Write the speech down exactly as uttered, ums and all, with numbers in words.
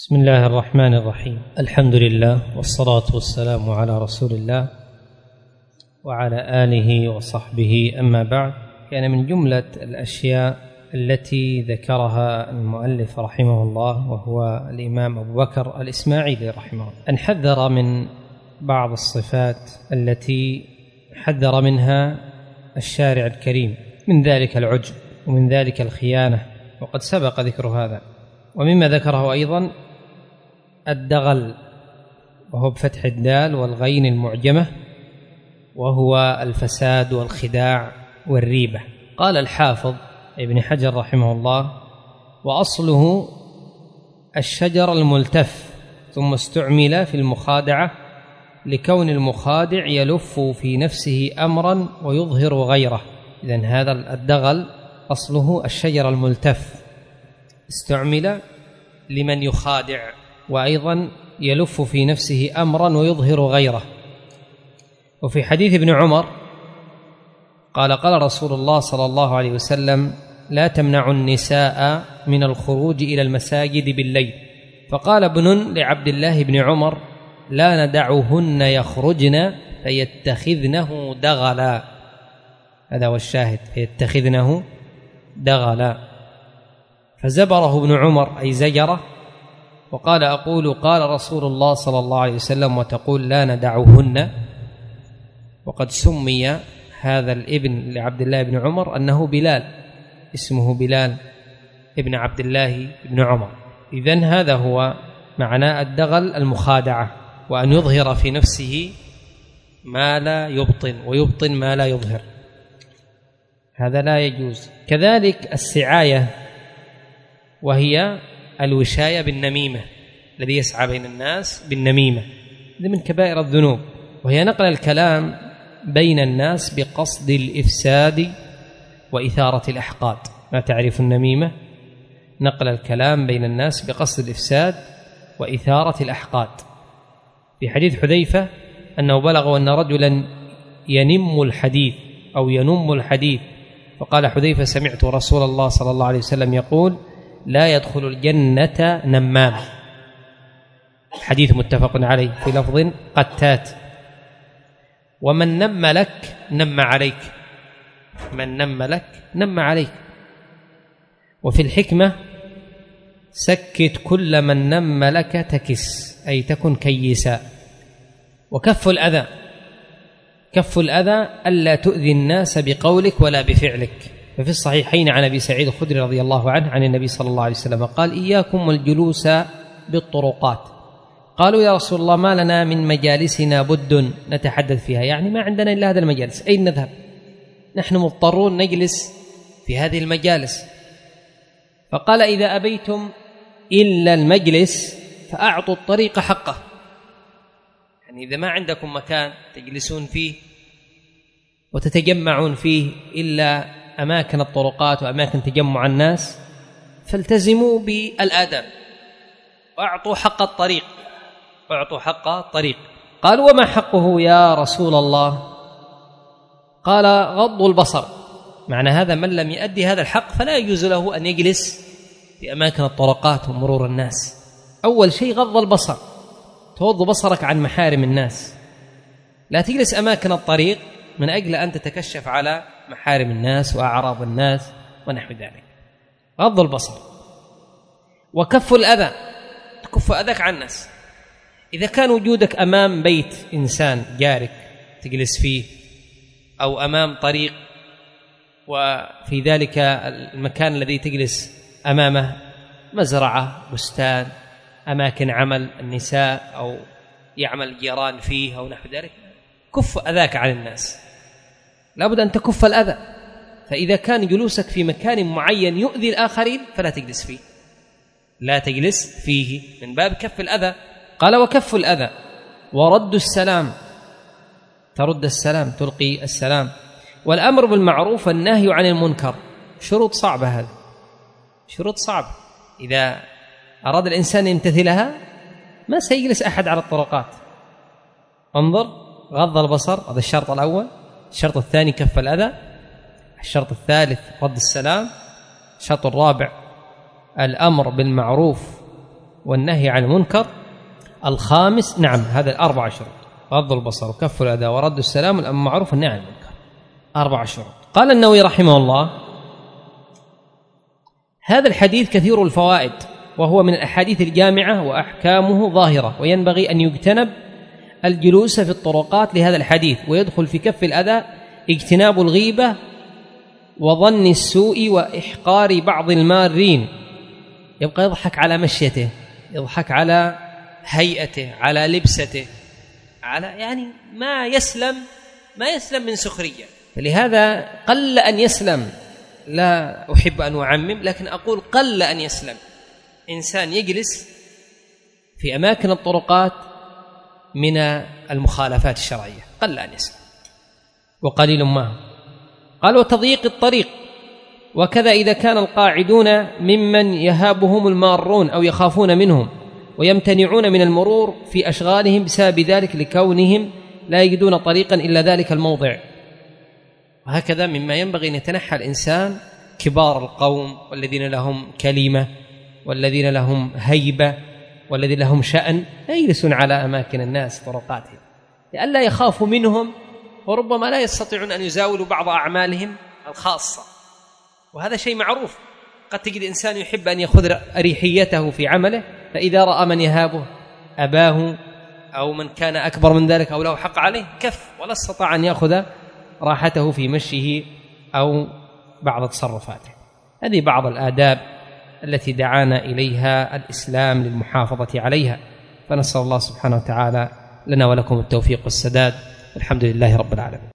بسم الله الرحمن الرحيم. الحمد لله والصلاة والسلام على رسول الله وعلى آله وصحبه. أما بعد، كان من جملة الأشياء التي ذكرها المؤلف رحمه الله وهو الإمام أبو بكر الإسماعيلي رحمه الله أن حذر من بعض الصفات التي حذر منها الشارع الكريم، من ذلك العجب ومن ذلك الخيانة، وقد سبق ذكر هذا. ومما ذكره أيضا الدغل، وهو بفتح الدال والغين المعجمة، وهو الفساد والخداع والريبة. قال الحافظ ابن حجر رحمه الله: وأصله الشجر الملتف، ثم استعمل في المخادعة لكون المخادع يلف في نفسه أمرا ويظهر غيره. إذن هذا الدغل أصله الشجر الملتف، استعمل لمن يخادع وأيضا يلف في نفسه أمرا ويظهر غيره. وفي حديث ابن عمر قال: قال رسول الله صلى الله عليه وسلم: لا تمنعوا النساء من الخروج إلى المساجد بالليل. فقال ابن لعبد الله بن عمر: لا ندعهن يخرجن فيتخذنه دغلا. هذا هو الشاهد، فيتخذنه دغلا. فزبره ابن عمر أي زجره، وقال: أقول قال رسول الله صلى الله عليه وسلم وتقول لا ندعهن. وقد سمي هذا الابن لعبد الله بن عمر أنه بلال، اسمه بلال ابن عبد الله بن عمر. إذن هذا هو معنى الدغل، المخادعة، وأن يظهر في نفسه ما لا يبطن ويبطن ما لا يظهر، هذا لا يجوز. كذلك السعاية، وهي الوشاية بالنميمة، الذي يسعى بين الناس بالنميمة، هذا من كبائر الذنوب، وهي نقل الكلام بين الناس بقصد الإفساد وإثارة الأحقاد. ما تعرف النميمة؟ نقل الكلام بين الناس بقصد الإفساد وإثارة الأحقاد. في حديث حذيفة أنه بلغ أن رجلا ينم الحديث أو ينم الحديث، فقال حذيفة: سمعت رسول الله صلى الله عليه وسلم يقول: لا يدخل الجنة نمام. حديث متفق عليه في لفظ قتات: ومن نم لك نم عليك، من نم لك نم عليك. وفي الحكمة: سكت كل من نم لك تكس، أي تكن كيسا. وكف الأذى، كف الأذى ألا تؤذي الناس بقولك ولا بفعلك. ففي الصحيحين عن أبي سعيد الخدري رضي الله عنه عن النبي صلى الله عليه وسلم قال: إياكم والجلوس بالطرقات. قالوا: يا رسول الله، ما لنا من مجالسنا بد نتحدث فيها، يعني ما عندنا إلا هذا المجالس، أين نذهب؟ نحن مضطرون نجلس في هذه المجالس. فقال: إذا أبيتم إلا المجلس فأعطوا الطريق حقه. يعني إذا ما عندكم مكان تجلسون فيه وتتجمعون فيه إلا أماكن الطرقات وأماكن تجمع الناس، فالتزموا بالآداب وأعطوا حق الطريق، وأعطوا حق الطريق. قالوا: وما حقه يا رسول الله؟ قال: غض البصر. معنى هذا من لم يؤدي هذا الحق فلا يجوز له أن يجلس في أماكن الطرقات ومرور الناس. أول شيء غض البصر، تغض بصرك عن محارم الناس، لا تجلس أماكن الطريق من أجل أن تتكشف على محارم الناس وأعراض الناس ونحو ذلك. غض البصر. وكف الأذى، تكف أذاك عن الناس. إذا كان وجودك أمام بيت إنسان جارك تجلس فيه، أو أمام طريق وفي ذلك المكان الذي تجلس أمامه مزرعة، بستان، أماكن عمل النساء أو يعمل الجيران فيه أو نحو ذلك، كف أذاك عن الناس، لابد أن تكف الأذى. فإذا كان جلوسك في مكان معين يؤذي الآخرين فلا تجلس فيه، لا تجلس فيه من باب كف الأذى. قال: وكف الأذى ورد السلام، ترد السلام، تلقي السلام. والأمر بالمعروف والنهي عن المنكر، شروط صعبة، هذه شروط صعبة. إذا أراد الإنسان يمتثلها ما سيجلس أحد على الطرقات. انظر: غض البصر، هذا الشرط الأول. الشرط الثاني كف الأذى. الشرط الثالث رد السلام. الشرط الرابع الأمر بالمعروف والنهي عن المنكر. الخامس نعم هذا الأربع شروط: غض البصر وكف الأذى ورد السلام والأمر بالمعروف والنهي عن المنكر، أربع شروط. قال النووي رحمه الله: هذا الحديث كثير الفوائد، وهو من الأحاديث الجامعة وأحكامه ظاهرة، وينبغي أن يجتنب الجلوس في الطرقات لهذا الحديث، ويدخل في كف الأذى اجتناب الغيبة وظن السوء وإحقار بعض المارين. يبقى يضحك على مشيته، يضحك على هيئته، على لبسته، على يعني ما يسلم ما يسلم من سخرية. فلهذا قل أن يسلم، لا أحب أن أعمم، لكن أقول قل أن يسلم إنسان يجلس في أماكن الطرقات من المخالفات الشرعية، قل أن يسلم، وقليل ما. قال: وتضييق الطريق، وكذا إذا كان القاعدون ممن يهابهم المارون أو يخافون منهم ويمتنعون من المرور في أشغالهم بسبب ذلك لكونهم لا يجدون طريقا إلا ذلك الموضع. وهكذا مما ينبغي أن يتنحى الإنسان كبار القوم والذين لهم كلمة والذين لهم هيبة والذين لهم شأن، لا يجلسون على أماكن الناس طرقاتهم لئلا يخافوا منهم، وربما لا يستطيعون أن يزاولوا بعض أعمالهم الخاصة. وهذا شيء معروف. قد تجد إنسان يحب أن يأخذ أريحيته في عمله، فإذا رأى من يهابه أباه أو من كان أكبر من ذلك أو له حق عليه كف، ولا استطاع أن يأخذ راحته في مشيه أو بعض تصرفاته. هذه بعض الآداب التي دعانا إليها الإسلام للمحافظة عليها، فنسأل الله سبحانه وتعالى لنا ولكم التوفيق والسداد، والحمد لله رب العالمين.